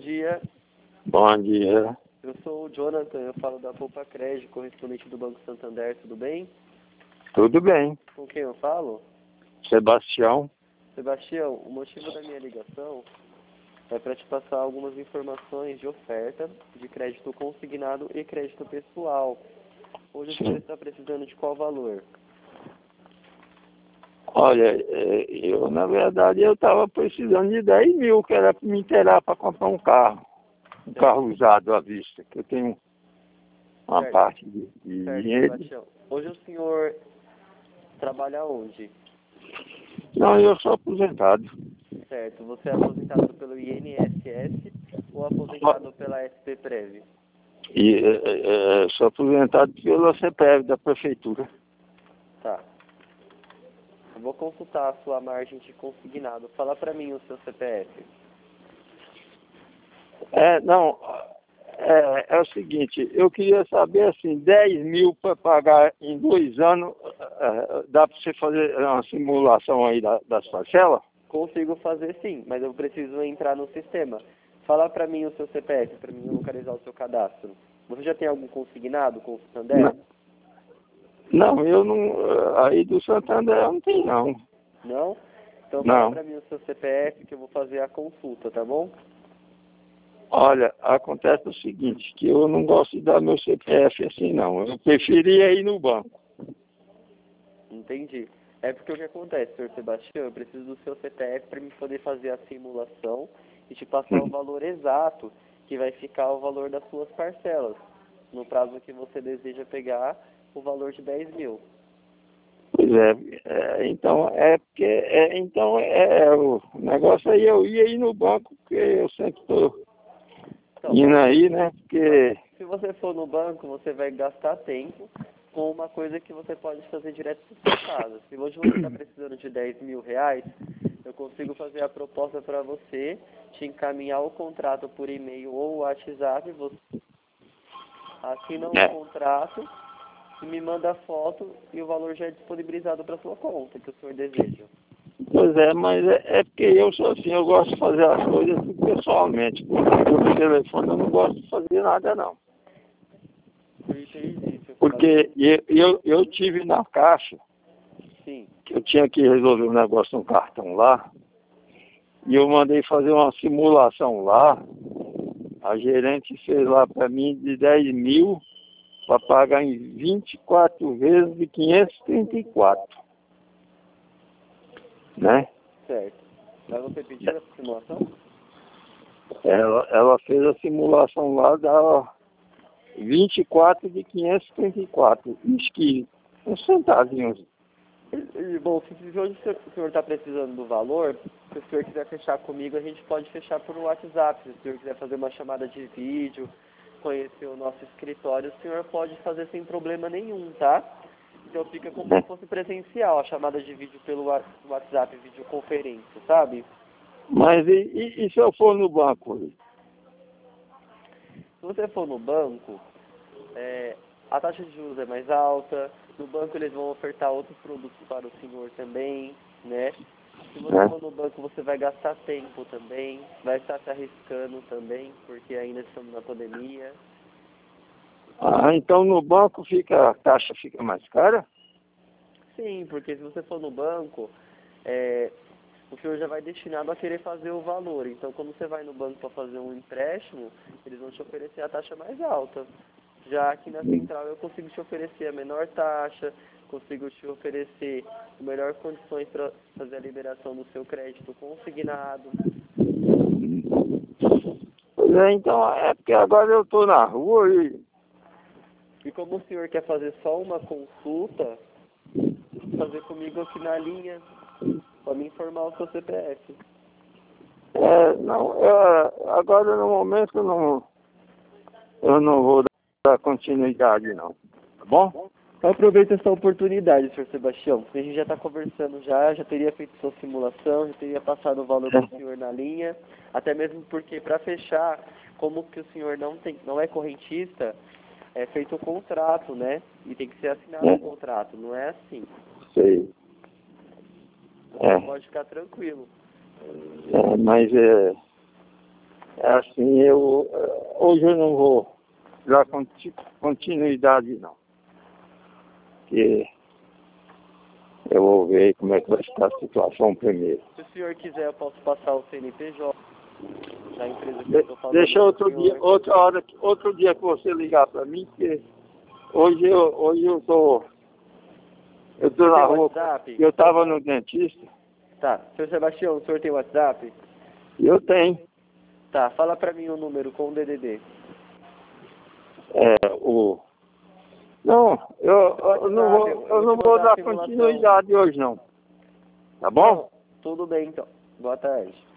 dia. Bom dia. Eu sou o Jonathan, eu falo da Poupa Crédito, correspondente do Banco Santander, tudo bem? Tudo bem. Com quem eu falo? Sebastião. Sebastião, o motivo da minha ligação é para te passar algumas informações de oferta de crédito consignado e crédito pessoal. Hoje você está precisando de qual valor? Olha, eu na verdade eu estava precisando de 10 mil, que era para me inteirar para comprar um carro. Um carro usado à vista, que eu tenho uma Certo. parte de dinheiro. Sebastião. Hoje o senhor trabalha onde? Não, eu sou aposentado. Certo. Você é aposentado pelo INSS ou aposentado pela SPPrev? E sou aposentado pela CPF da prefeitura. Tá. Eu vou consultar a sua margem de consignado. Fala para mim o seu CPF. Não, é o seguinte, eu queria saber assim, 10 mil para pagar em 2 anos, dá para você fazer uma simulação aí das parcelas? Consigo fazer sim, mas eu preciso entrar no sistema. Fala para mim o seu CPF, para mim localizar o seu cadastro. Você já tem algum consignado com o Santander? Não, eu não, aí do Santander não tem não. Não? Então Não. fala para mim o seu CPF que eu vou fazer a consulta, tá bom? Olha, acontece o seguinte, que eu não gosto de dar meu CPF assim não, eu preferia ir no banco. Entendi. É porque o que acontece, senhor Sebastião, eu preciso do seu CPF para me poder fazer a simulação e te passar o valor exato que vai ficar o valor das suas parcelas, no prazo que você deseja pegar o valor de 10 mil. Pois então o negócio aí eu ia ir no banco, porque eu sempre estou indo aí, né? Porque se você for no banco, você vai gastar tempo com uma coisa que você pode fazer direto da sua casa. Se hoje você está precisando de 10 mil reais, eu consigo fazer a proposta para você, te encaminhar o contrato por e-mail ou WhatsApp, você assina o contrato e me manda a foto e o valor já é disponibilizado para sua conta, que o senhor deseja. Pois mas é porque eu sou assim, eu gosto de fazer as coisas pessoalmente. Por telefone eu não gosto de fazer nada não. Eu entendi. Porque eu tive na Caixa, Sim. que eu tinha que resolver um negócio no cartão lá, e eu mandei fazer uma simulação lá, a gerente fez lá para mim de 10 mil para pagar em 24 vezes de 534. Né? Certo. Mas você pediu essa simulação? Ela fez a simulação lá da 24 de 534. Acho que uns centavinhos. Bom, se hoje o senhor está precisando do valor, se o senhor quiser fechar comigo, a gente pode fechar por WhatsApp. Se o senhor quiser fazer uma chamada de vídeo, conhecer o nosso escritório, o senhor pode fazer sem problema nenhum, tá? Então fica como se fosse presencial, a chamada de vídeo pelo WhatsApp, videoconferência, sabe? Mas e se eu for no banco? Se você for no banco, a taxa de juros é mais alta, no banco eles vão ofertar outros produtos para o senhor também, né? Se você for no banco, você vai gastar tempo também, vai estar se arriscando também, porque ainda estamos na pandemia. Então no banco a taxa fica mais cara? Sim, porque se você for no banco, o senhor já vai destinado a querer fazer o valor. Então, quando você vai no banco para fazer um empréstimo, eles vão te oferecer a taxa mais alta. Já aqui na central eu consigo te oferecer a menor taxa, consigo te oferecer melhores condições para fazer a liberação do seu crédito consignado. Pois então é porque agora eu estou na rua E como o senhor quer fazer só uma consulta, fazer comigo aqui na linha, para me informar o seu CPF. Agora no momento eu não vou dar continuidade não, tá bom? Eu aproveito essa oportunidade, senhor Sebastião, porque a gente já está conversando já teria feito sua simulação, já teria passado o valor para o senhor na linha, até mesmo porque para fechar, como que o senhor não é correntista, é feito o contrato, né? E tem que ser assinado o contrato, não é assim. Sei. Você pode ficar tranquilo. Mas É assim, hoje eu não vou dar continuidade não. Porque eu vou ver como é que vai ficar a situação primeiro. Se o senhor quiser, eu posso passar o CNPJ da empresa que eu estou falando. Deixa outro dia que você ligar para mim, porque hoje eu tô na rua. WhatsApp? Eu estava no dentista. Tá. Seu Sebastião, o senhor tem WhatsApp? Eu tenho. Tá, fala pra mim o número com o DDD. Não, eu não vou dar continuidade hoje não. Tá bom? Tudo bem então. Boa tarde.